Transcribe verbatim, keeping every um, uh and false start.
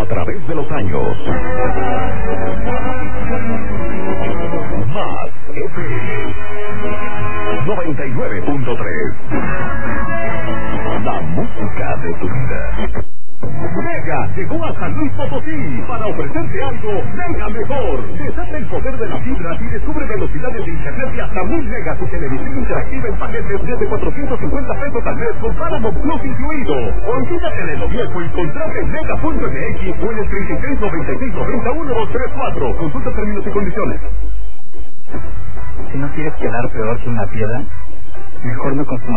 través de los años. Más F M noventa y nueve punto tres. La música de tu vida. Mega llegó a San Luis Potosí para ofrecerte algo mega mejor. Desata el poder de la fibra y descubre velocidades de internet de hasta mil megas y televisión interactiva en paquetes desde cuatrocientos cincuenta pesos al mes con Paramount Plus incluido. Olvídate de lo viejo y contrate en mega punto m x o en el treinta y seis noventa y seis noventa uno dos tres cuatro. Consulta términos y condiciones. Si no quieres quedar peor que una piedra, mejor no consumas